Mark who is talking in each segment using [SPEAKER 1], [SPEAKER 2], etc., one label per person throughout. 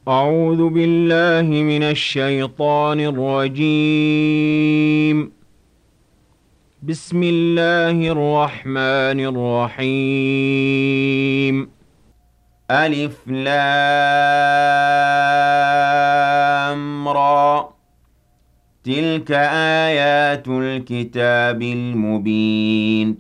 [SPEAKER 1] أعوذ بالله من الشيطان الرجيم. بسم الله الرحمن الرحيم. ألف لام را. تلك آيات الكتاب المبين.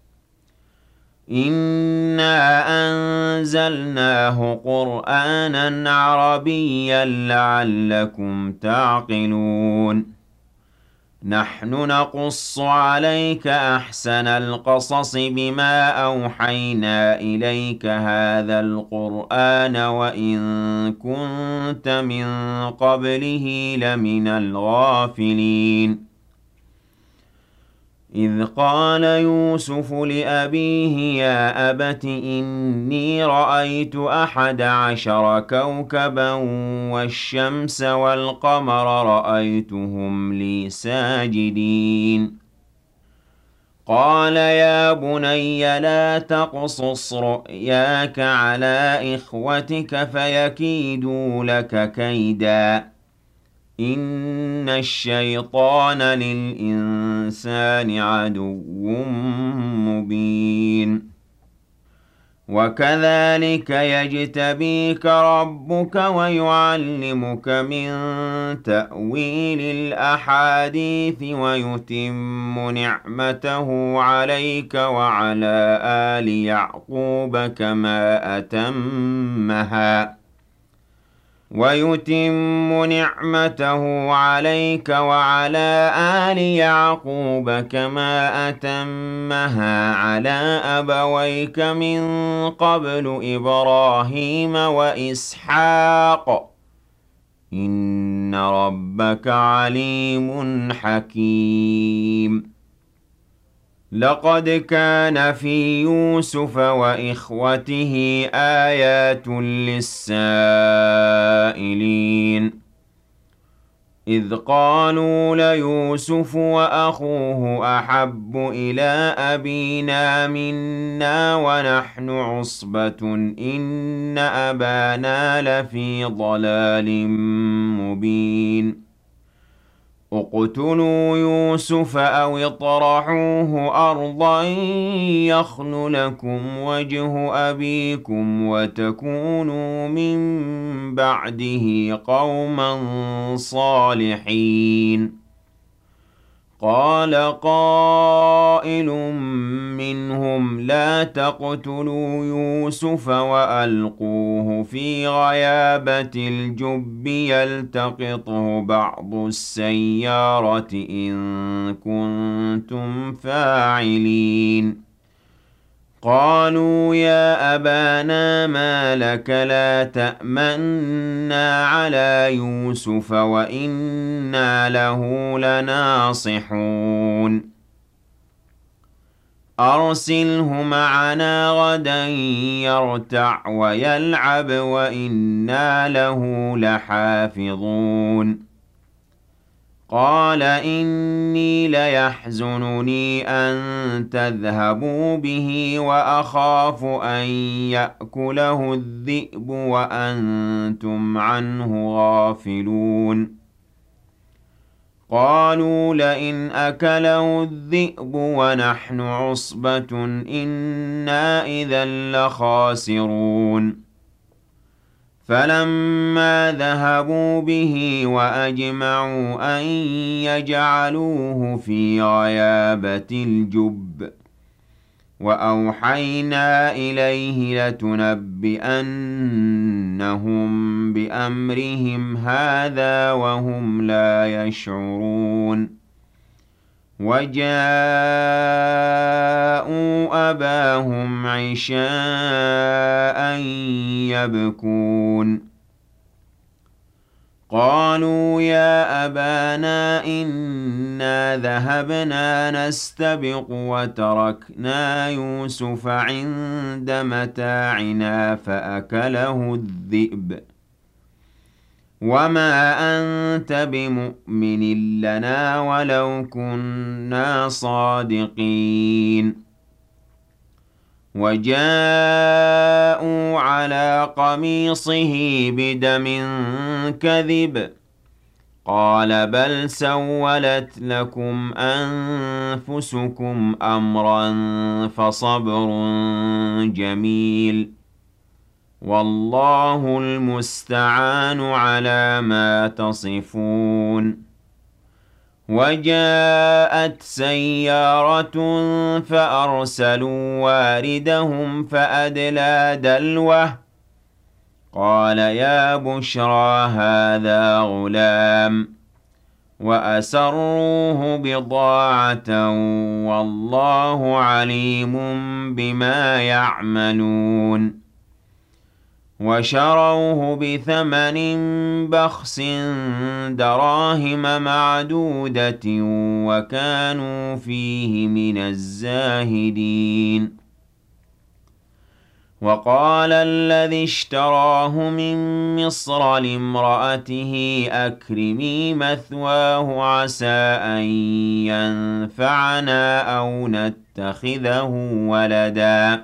[SPEAKER 1] إنا أنزلناه قرآنا عربيا لعلكم تعقلون. نحن نقص عليك أحسن القصص بما أوحينا إليك هذا القرآن وإن كنت من قبله لمن الغافلين. إذ قال يوسف لأبيه يا أبت إني رأيت 11 كوكبا والشمس والقمر رأيتهم لي ساجدين. قال يا بني لا تقصص رؤياك على إخوتك فيكيدوا لك كيدا إن الشيطان للإنسان عدو مبين. وكذلك يجتبيك ربك ويعلمك من تأويل الأحاديث ويتم نعمته عليك وعلى آل يعقوب كما أتمها ويتم نعمته عليك وعلى آل يعقوب كما أتمها على أبويك من قبل إبراهيم وإسحاق إن ربك عليم حكيم. لقد كان في يوسف وإخوته آيات للسائلين إذ قالوا ليوسف وأخوه أحب إلى أبينا منا ونحن عصبة إن أبانا لفي ضلال مبين. اقتلوا يوسف أو اطرحوه أرضا يخل لكم وجه أبيكم وتكونوا من بعده قوما صالحين. قال قائل منهم لا تقتلوا يوسف وألقوه في غيابة الجب يلتقطه بعض السيارة إن كنتم فاعلين. قالوا يا أبانا ما لك لا تأمنا على يوسف وإنا له لناصحون. أرسله معنا غدا يرتع ويلعب وإنا له لحافظون. قال إني ليحزنني أن تذهبوا به وأخاف أن يأكله الذئب وأنتم عنه غافلون. قالوا لئن أكله الذئب ونحن عصبة إنا إذا لخاسرون. فلما ذهبوا به وأجمعوا أن يجعلوه في غيابة الجب وأوحينا إليه لتنبئنهم بأمرهم هذا وهم لا يشعرون. وجاءوا أباهم عشاء يبكون. قالوا يا أبانا إنا ذهبنا نستبق وتركنا يوسف عند متاعنا فأكله الذئب وما أنت بمؤمن لنا ولو كنا صادقين. وجاءوا على قميصه بدم كذب قال بل سولت لكم أنفسكم أمرا فصبر جميل والله المستعان على ما تصفون وجاءت سيارة فأرسلوا واردهم فأدلى دلوه قال يا بشرى هذا غلام وأسروه بضاعة والله عليم بما يعملون وشروه بثمن بخس دراهم معدودة وكانوا فيه من الزاهدين وقال الذي اشتراه من مصر لامرأته أكرمي مثواه عسى أن ينفعنا أو نتخذه ولدا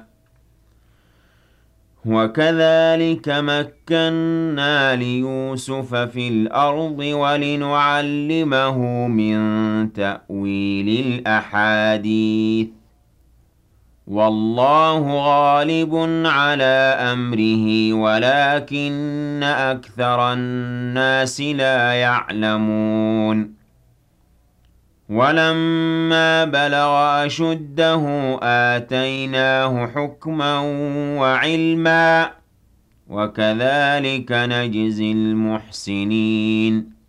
[SPEAKER 1] وكذلك مكنا ليوسف في الأرض ولنعلمه من تأويل الأحاديث والله غالب على أمره ولكن أكثر الناس لا يعلمون ولما بلغ أشده آتيناه حكما وعلما وكذلك نجزي المحسنين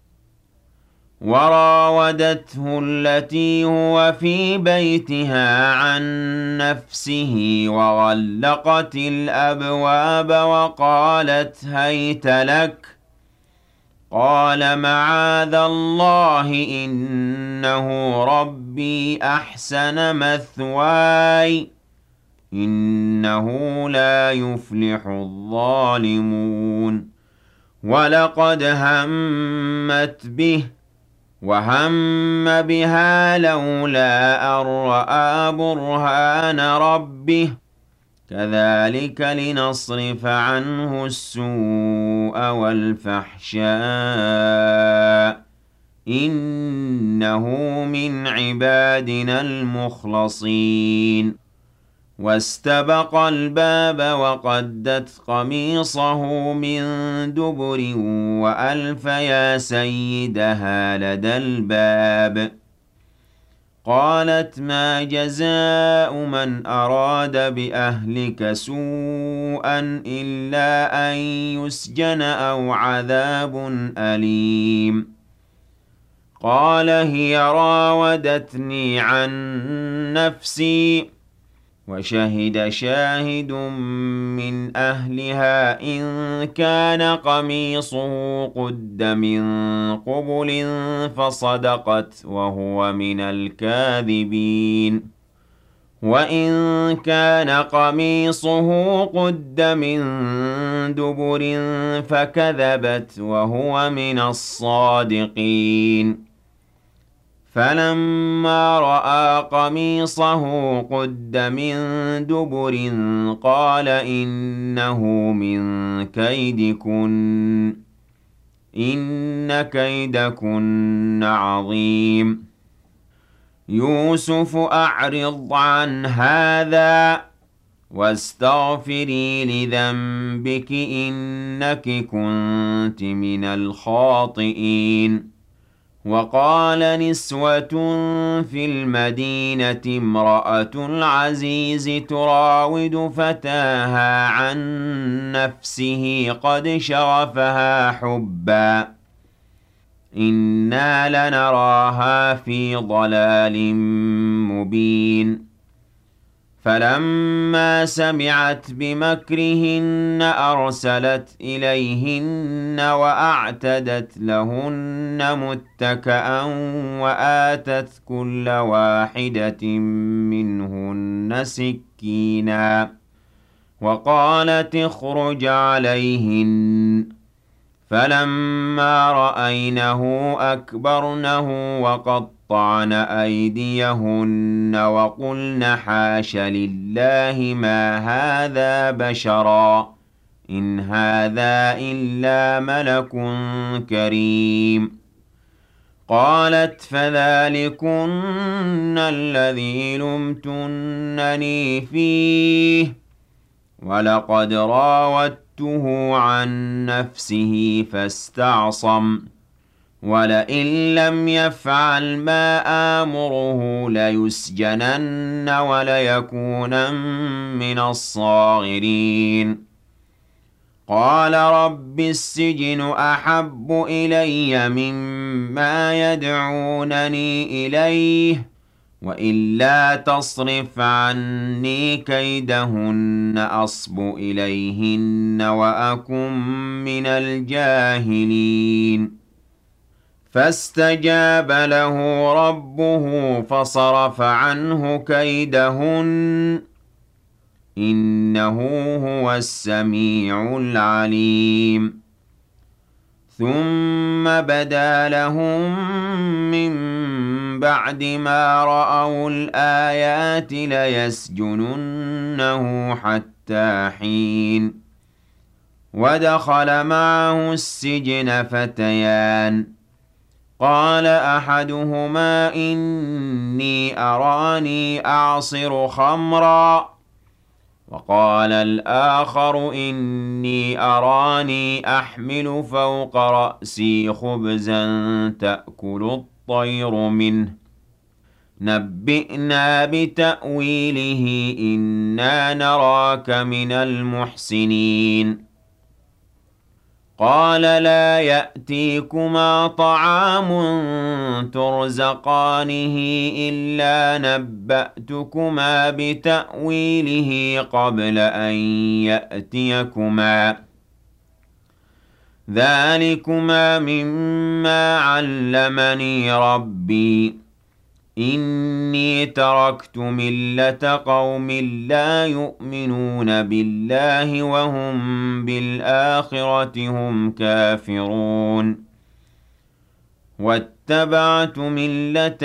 [SPEAKER 1] وراودته التي هو في بيتها عن نفسه وغلقت الأبواب وقالت هيت لك قال معاذ الله إنه ربي أحسن مثواي إنه لا يفلح الظالمون ولقد همت به وهم بها لولا أن رأى برهان ربه كذلك لنصرف عنه السوء والفحشاء إنه من عبادنا المخلصين واستبق الباب وقدت قميصه من دبر وألف يا سيدها لدى الباب قالت ما جزاء من أراد بأهلك سوءا إلا أن يسجن أو عذاب أليم قال هي راودتني عن نفسي وشهد شاهد من أهلها إن كان قميصه قد من قبل فصدقت وهو من الكاذبين وإن كان قميصه قد من دبر فكذبت وهو من الصادقين فلما رأى قميصه قد من دبر قال إنه من كيدكن إن كيدكن عظيم يوسف أعرض عن هذا واستغفري لذنبك إنك كنت من الخاطئين وقال نسوة في المدينة امرأة العزيز تراود فتاها عن نفسه قد شغفها حبا إنا لنراها في ضلال مبين فلما سمعت بمكرهن أرسلت إليهن وأعتدت لهن متكأ وآتت كل واحدة منهن سكينا وقالت اخرج عليهن فلما رأينه أكبرنه وقطعن وقطعن أيديهن وقلن حاش لله ما هذا بشرا إن هذا إلا ملك كريم. قالت فذلكن الذي لمتنني فيه ولقد راودته عن نفسه فاستعصم ولئن لم يفعل ما آمره ليسجنن وليكونن من الصاغرين. قال رب السجن أحب إلي مما يدعونني إليه وإلا تصرف عني كيدهن أصب إليهن وأكن من الجاهلين. فاستجاب له ربه فصرف عنه كيدهن إنه هو السميع العليم. ثم بدا لهم من بعد ما رأوا الآيات ليسجننه حتى حين. ودخل معه السجن فتيان قال أحدهما إني أراني أعصر خمرا وقال الآخر إني أراني أحمل فوق رأسي خبزا تأكل الطير منه نبئنا بتأويله إنا نراك من المحسنين. قال لا يأتيكما طعام ترزقانه إلا نبأتكما بتأويله قبل أن يأتيكما ذلكما مما علمني ربي إني تركت ملة قوم لا يؤمنون بالله وهم بالآخرة هم كافرون واتبعت ملة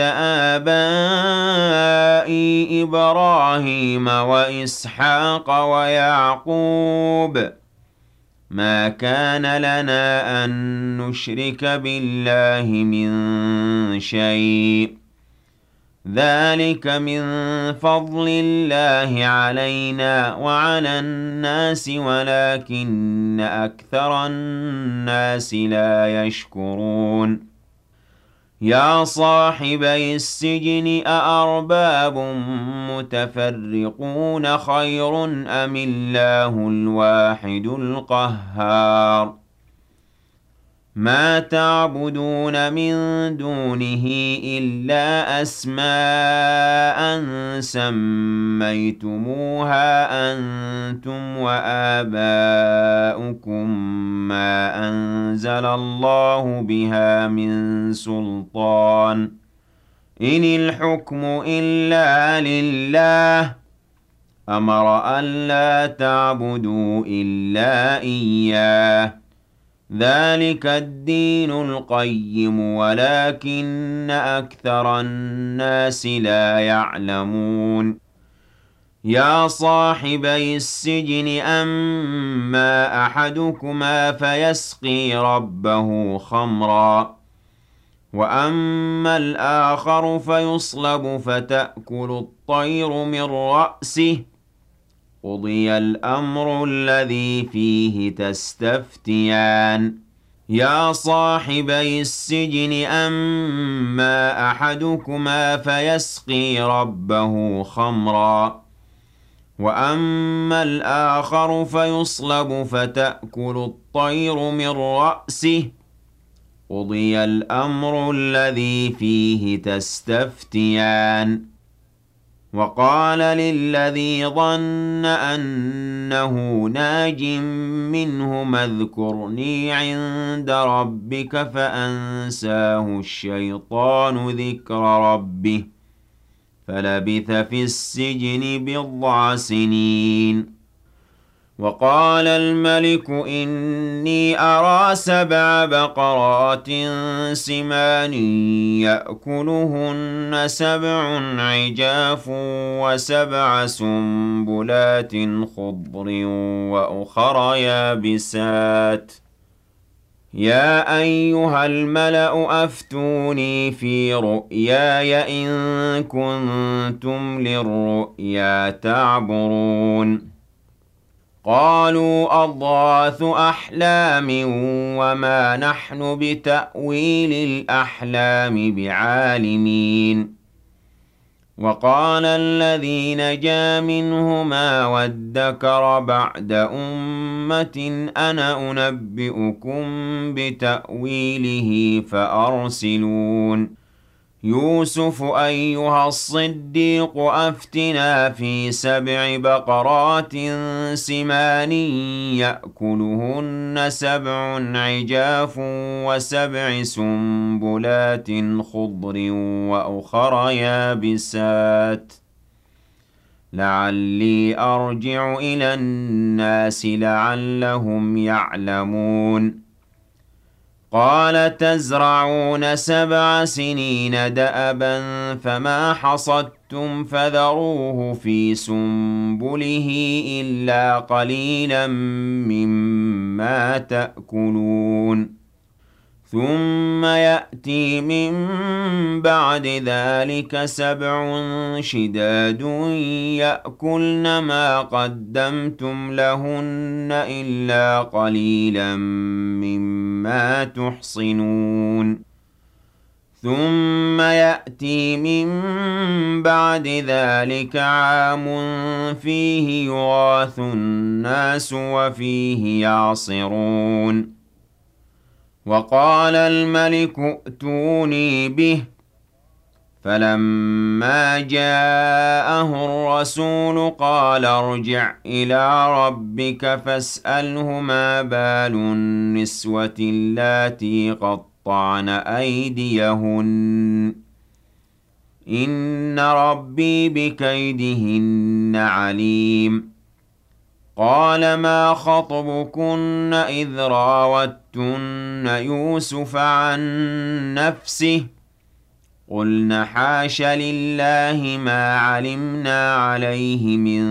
[SPEAKER 1] آبائي إبراهيم وإسحاق ويعقوب ما كان لنا أن نشرك بالله من شيء ذلك من فضل الله علينا وعلى الناس ولكن أكثر الناس لا يشكرون. يا صاحبي السجن أأرباب متفرقون خير أم الله الواحد القهار. ما تعبدون من دونه إلا أسماء سميتموها أنتم وآباؤكم ما أنزل الله بها من سلطان إن الحكم إلا لله أمر ألا تعبدوا إلا إياه ذلك الدين القيم ولكن أكثر الناس لا يعلمون. يا صاحبي السجن أما أحدكما فيسقي ربه خمرا وأما الآخر فيصلب فتأكل الطير من رأسه قضي الأمر الذي فيه تستفتيان. يا صاحبي السجن أما أحدكما فيسقي ربه خمرا وأما الآخر فيصلب فتأكل الطير من رأسه قضي الأمر الذي فيه تستفتيان. وقال للذي ظن أنه ناج منهما اذكرني عند ربك فأنساه الشيطان ذكر ربه فلبث في السجن بضع سنين. وقال الملك إني أرى 7 بقرات سمان يأكلهن 7 عجاف و7 سنبلات خضر وأخر يابسات يا أيها الملأ أفتوني في رؤياي إن كنتم للرؤيا تعبرون قالوا أضغاث أحلام وما نحن بتأويل الأحلام بعالمين وقال الذي نجا منهما وادكر بعد أمة أنا أنبئكم بتأويله فأرسلون يوسف أيها الصديق أفتنا في 7 بقرات سمان يأكلهن 7 عجاف و7 سنبلات خضر وأخر يابسات لعلي أرجع إلى الناس لعلهم يعلمون قال تزرعون 7 سنين دأبا فما حصدتم فذروه في سنبله إلا قليلا مما تأكلون ثم يأتي من بعد ذلك 7 شداد يأكلن ما قدمتم لهن إلا قليلا مما تحصنون ثم يأتي من بعد ذلك عام فيه يغاث الناس وفيه يعصرون وقال الملك ائتوني به فلما جاءه الرسول قال ارجع إلى ربك فاسأله ما بال النسوة اللاتي قطعن أيديهن إن ربي بكيدهن عليم قال ما خطبكن إذ راوتن يوسف عن نفسه قلن حاش لله ما علمنا عليه من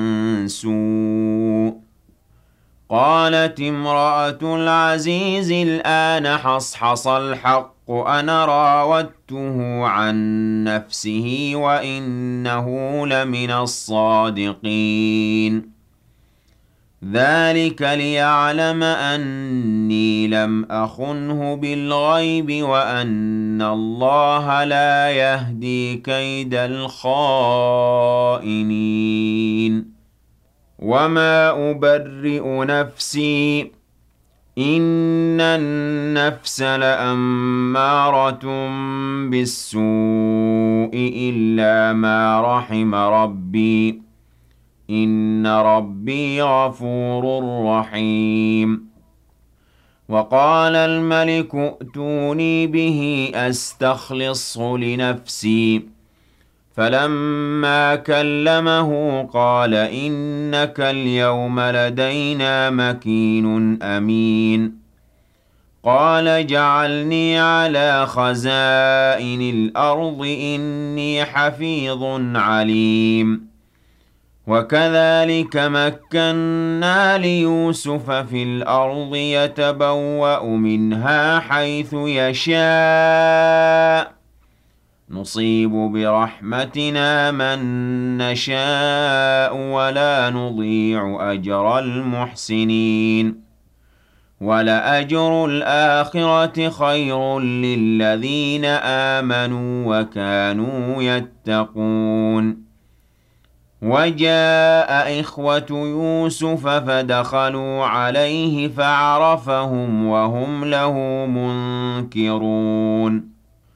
[SPEAKER 1] سوء قالت امرأة العزيز الآن حصحص الحق أنا راودته عن نفسه وإنه لمن الصادقين ذلك ليعلم أني لم أخنه بالغيب وأن الله لا يهدي كيد الخائنين وما أبرئ نفسي إن النفس لأمارة بالسوء إلا ما رحم ربي إن ربي غفور رحيم وقال الملك ائتوني به أستخلصه لنفسي فلما كلمه قال إنك اليوم لدينا مكين أمين قال جعلني على خزائن الأرض إني حفيظ عليم وكذلك مكنا ليوسف في الأرض يتبوأ منها حيث يشاء نصيب برحمتنا من نشاء ولا نضيع أجر المحسنين ولأجر الآخرة خير للذين آمنوا وكانوا يتقون وجاء إخوة يوسف فدخلوا عليه فعرفهم وهم له منكرون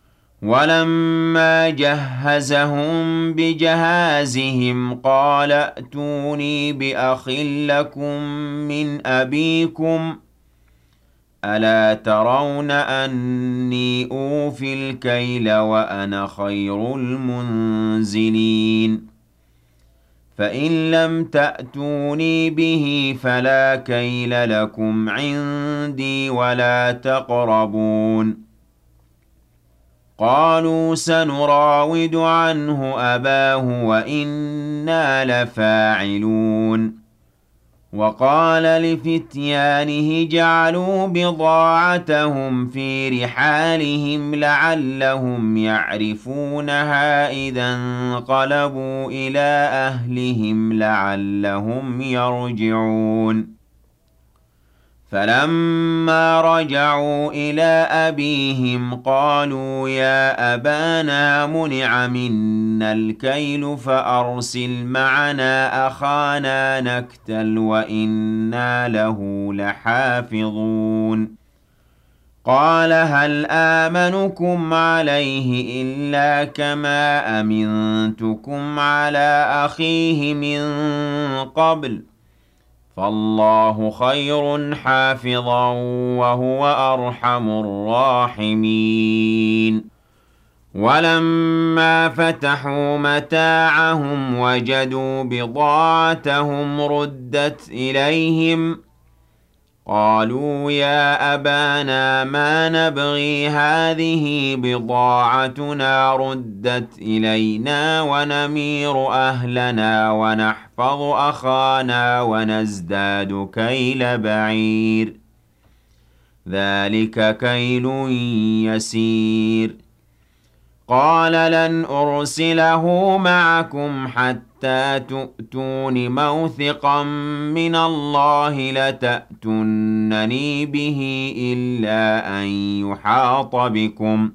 [SPEAKER 1] ولما جهزهم بجهازهم قال ائتوني بأخ لكم من أبيكم ألا ترون أني أوفي الكيل وأنا خير المنزلين فإن لم تأتوني به فلا كيل لكم عندي ولا تقربون. قالوا سنراود عنه أباه وإنا لفاعلون. وقال لفتيانه جعلوا بضاعتهم في رحالهم لعلهم يعرفونها إذا انقلبوا إلى أهلهم لعلهم يرجعون. فلما رجعوا إلى أبيهم قالوا يا أبانا منع منا الكيل فأرسل معنا أخانا نكتل وإنا له لحافظون. قال هل آمنكم عليه إلا كما أمنتكم على أخيه من قبل فالله خير حافظا وهو أرحم الراحمين. ولما فتحوا متاعهم وجدوا بضاعتهم ردت إليهم قالوا يا أبانا ما نبغي هذه بضاعتنا ردت إلينا ونمير أهلنا ونحفظ أخانا ونزداد كيل بعير ذلك كيل يسير. قال لن أرسله معكم حتى تؤتون موثقا من الله لتأتونني به إلا أن يحاط بكم.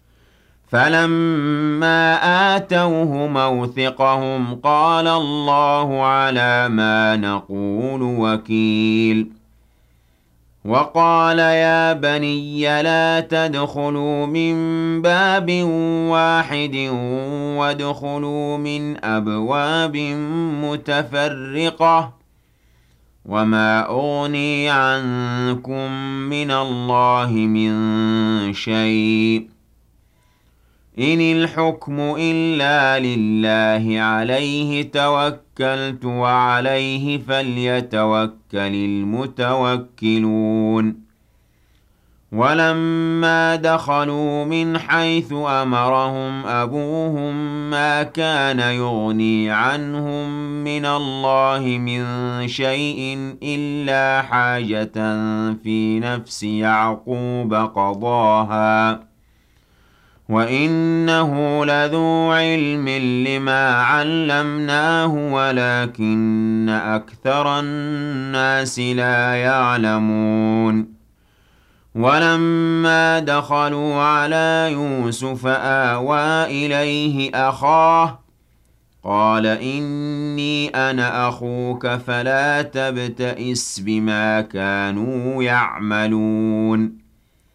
[SPEAKER 1] فلما آتوه موثقهم قال الله على ما نقول وكيل. وقال يا بني لا تدخلوا من باب واحد وادخلوا من أبواب متفرقة وما أغني عنكم من الله من شيء إن الحكم إلا لله عليه توكلت وعليه فليتوكل المتوكلون. ولما دخلوا من حيث أمرهم أبوهم ما كان يغني عنهم من الله من شيء إلا حاجة في نفس يعقوب قضاها وإنه لذو علم لما علمناه ولكن أكثر الناس لا يعلمون. ولما دخلوا على يوسف آوى إليه أخاه قال إني أنا أخوك فلا تبتئس بما كانوا يعملون.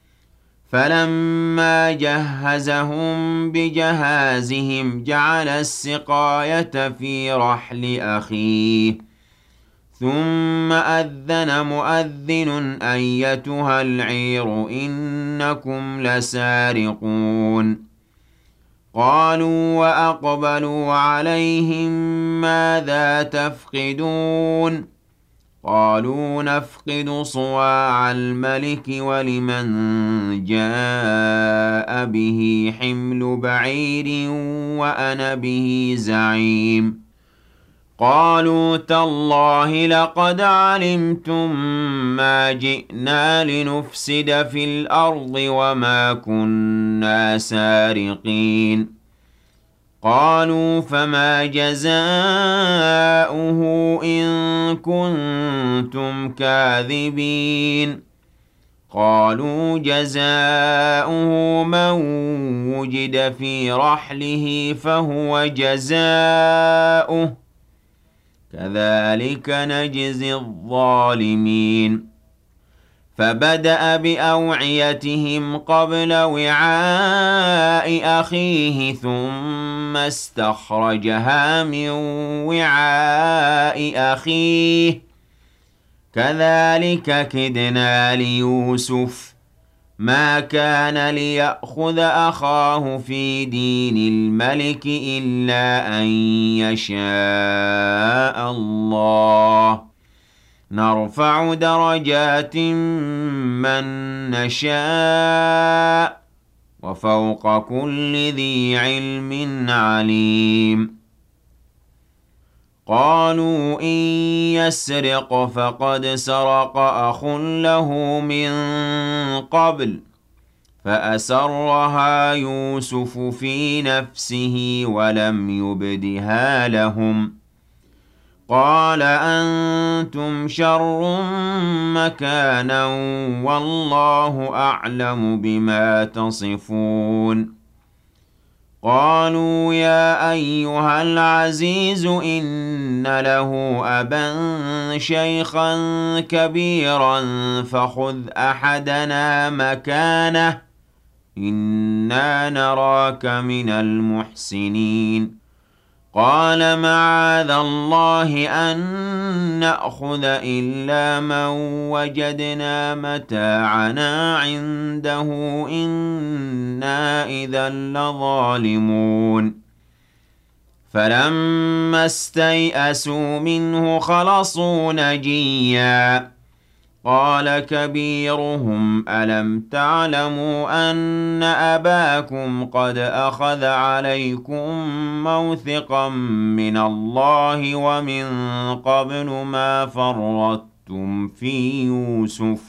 [SPEAKER 1] فلما جهزهم بجهازهم جعل السقاية في رحل أخيه ثم أذن مؤذن أيتها العير إنكم لسارقون. قالوا وأقبلوا عليهم ماذا تفقدون قالوا نفقد صواع الملك ولمن جاء به حمل بعير وأنا به زعيم. قالوا تالله لقد علمتم ما جئنا لنفسد في الأرض وما كنا سارقين. قالوا فما جزاؤه إن كنتم كاذبين. قالوا جزاؤه من وجد في رحله فهو جزاؤه كذلك نجزي الظالمين. فبدأ بأوعيتهم قبل وعاء أخيه ثم استخرجها من وعاء أخيه كذلك كدنا ليوسف ما كان ليأخذ أخاه في دين الملك إلا أن يشاء الله نرفع درجات من نشاء وفوق كل ذي علم عليم قالوا إن يسرق فقد سرق أخ له من قبل فأسرها يوسف في نفسه ولم يبدها لهم قال أنتم شر مكانا والله أعلم بما تصفون قالوا يا أيها العزيز إن له أبا شيخا كبيرا فخذ أحدنا مكانه إنا نراك من المحسنين قال معاذ الله أن نأخذ إلا من وجدنا متاعنا عنده إنا إذا لظالمون فلما استيئسوا منه خلصوا نجيا قال كبيرهم ألم تعلموا أن أباكم قد أخذ عليكم موثقا من الله ومن قبل ما فرطتم في يوسف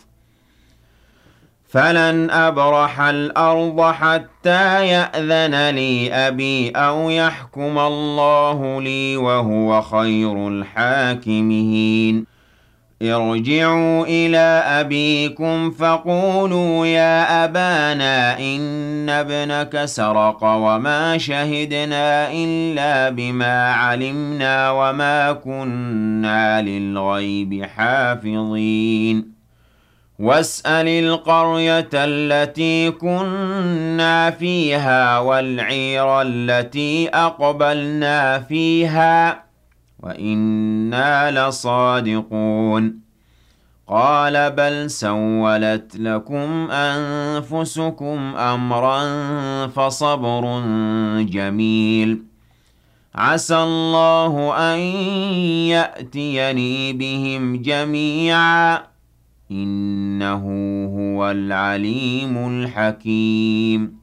[SPEAKER 1] فلن أبرح الأرض حتى يأذن لي أبي أو يحكم الله لي وهو خير الحاكمين ارجعوا إلى أبيكم فقولوا يا أبانا إن ابنك سرق وما شهدنا إلا بما علمنا وما كنا للغيب حافظين واسأل القرية التي كنا فيها والعير التي أقبلنا فيها وإنا لصادقون قال بل سولت لكم أنفسكم أمرا فصبر جميل عسى الله أن يأتيني بهم جميعا إنه هو العليم الحكيم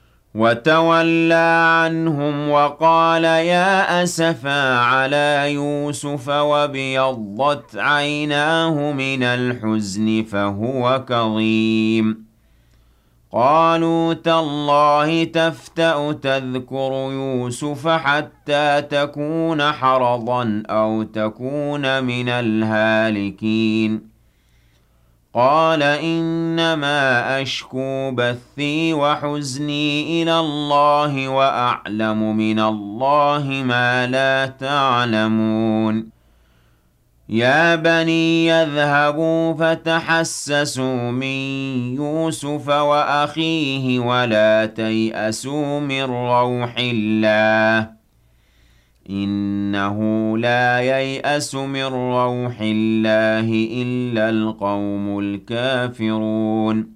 [SPEAKER 1] وتولى عنهم وقال يا أسفا على يوسف وابيضت عيناه من الحزن فهو كظيم قالوا تالله تفتأ تذكر يوسف حتى تكون حرضا أو تكون من الهالكين قال إنما أشكو بثي وحزني إلى الله وأعلم من الله ما لا تعلمون يا بني يذهبوا فتحسسوا من يوسف وأخيه ولا تيأسوا من روح الله إنه لا ييأس من روح الله إلا القوم الكافرون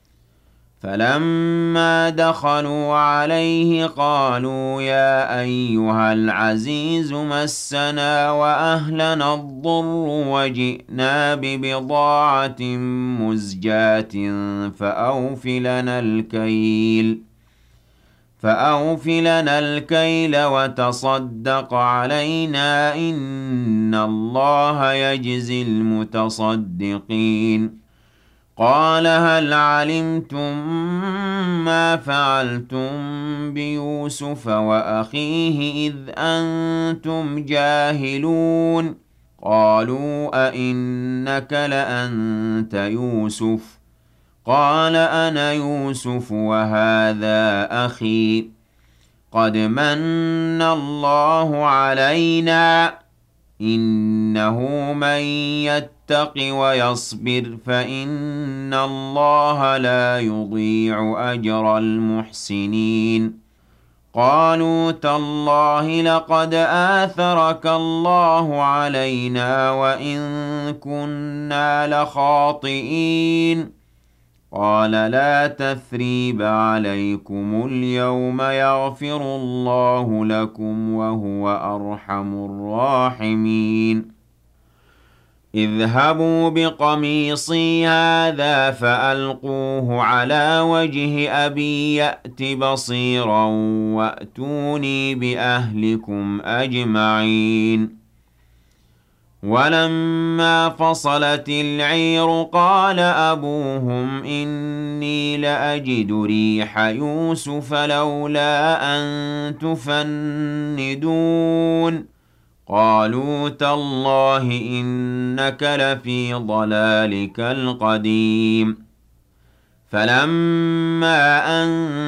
[SPEAKER 1] فلما دخلوا عليه قالوا يا أيها العزيز مسنا وأهلنا الضر وجئنا ببضاعة مزجاة فأوف لنا الكيل وتصدق علينا إن الله يجزي المتصدقين قال هل علمتم ما فعلتم بيوسف وأخيه إذ أنتم جاهلون قالوا أئنك لأنت يوسف قال أنا يوسف وهذا أخي قد من الله علينا إنه من يتق ويصبر فإن الله لا يضيع أجر المحسنين قالوا تالله لقد آثرك الله علينا وإن كنا لخاطئين قال لا تثريب عليكم اليوم يغفر الله لكم وهو أرحم الراحمين اذهبوا بقميصي هذا فألقوه على وجه أبي يأت بصيرا وأتوني بأهلكم أجمعين ولما فصلت العير قال أبوهم إني لأجد ريح يوسف لولا أن تفندون قالوا تالله إنك لفي ضلالك القديم فلما أن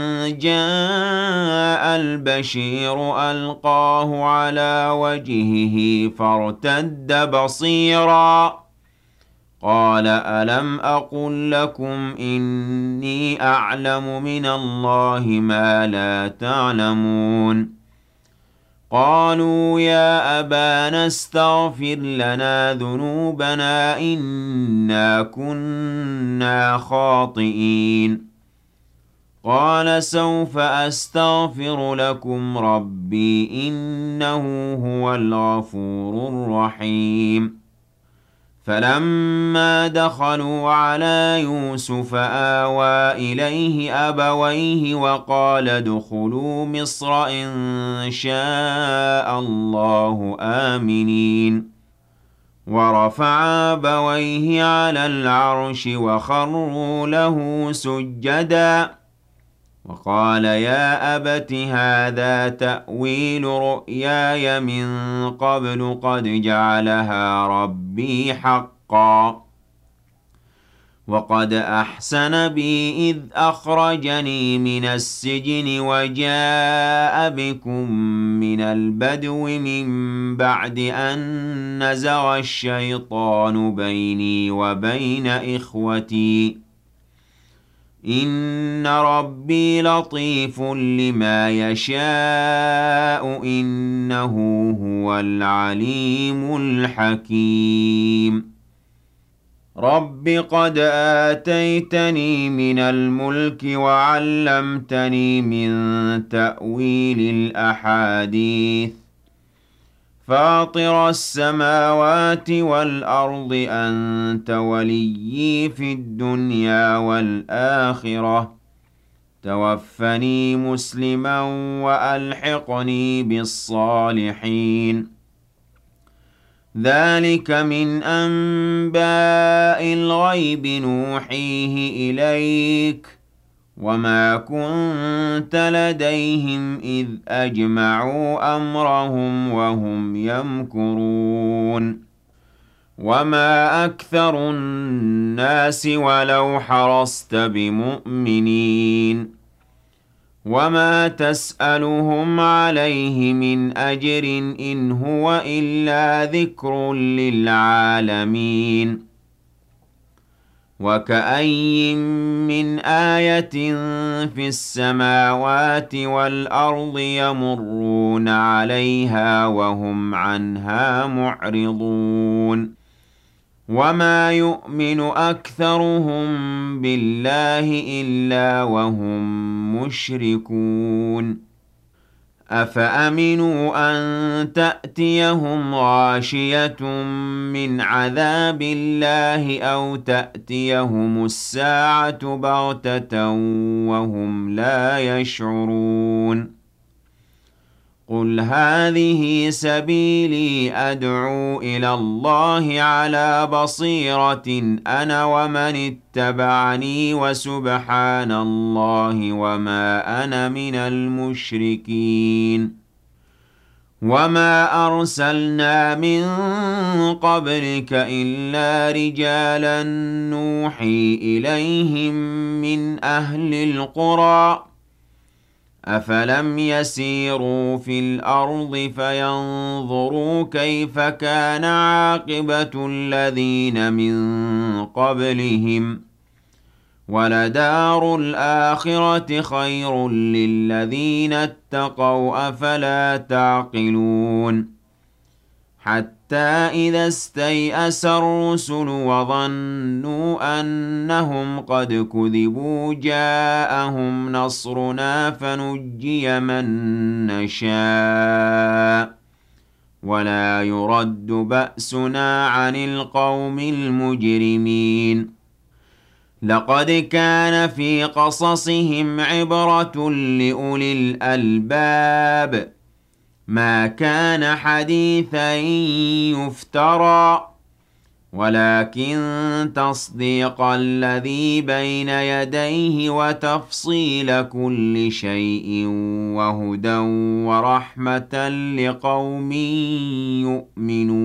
[SPEAKER 1] جاء البشير ألقاه على وجهه فارتد بصيرا قال ألم أقل لكم إني أعلم من الله ما لا تعلمون قالوا يا أبانا استغفر لنا ذنوبنا إنا كنا خاطئين قال سوف أستغفر لكم ربي إنه هو الغفور الرحيم فلما دخلوا على يوسف آوى إليه أبويه وقال ادخلوا مصر إن شاء الله آمنين ورفع أبويه على العرش وخروا له سجدا وقال يا أبت هذا تأويل رؤياي من قبل قد جعلها ربي حقا وقد أحسن بي إذ أخرجني من السجن وجاء بكم من البدو من بعد أن نزغ الشيطان بيني وبين إخوتي إن ربي لطيف لما يشاء إنه هو العليم الحكيم رب قد آتيتني من الملك وعلمتني من تأويل الأحاديث فاطر السماوات والأرض أنت وليي في الدنيا والآخرة توفني مسلما وألحقني بالصالحين ذلك من أنباء الغيب نوحيه إليك وما كنت لديهم إذ أجمعوا أمرهم وهم يمكرون وما أكثر الناس ولو حرصت بمؤمنين وما تسألهم عليه من أجر إن هو إلا ذكر للعالمين وكأين من آية في السماوات والأرض يمرون عليها وهم عنها معرضون وما يؤمن أكثرهم بالله إلا وهم مشركون أفأمنوا أن تأتيهم غاشية من عذاب الله أو تأتيهم الساعة بغتة وهم لا يشعرون قل هذه سبيلي أدعو إلى الله على بصيرة أنا ومن اتبعني وسبحان الله وما أنا من المشركين وما أرسلنا من قبلك إلا رجالا نوحي إليهم من أهل القرى أفلم يسيروا في الأرض فينظروا كيف كان عاقبة الذين من قبلهم ولدار الآخرة خير للذين اتقوا أفلا تعقلون حتى إذا استيأس الرسل وظنوا أنهم قد كذبوا جاءهم نصرنا فنجي من نشاء ولا يرد بأسنا عن القوم المجرمين. لقد كان في قصصهم عبرة لأولي الألباب ما كان حديثا يفترى ولكن تصديق الذي بين يديه وتفصيل كل شيء وهدى ورحمة لقوم يؤمنون.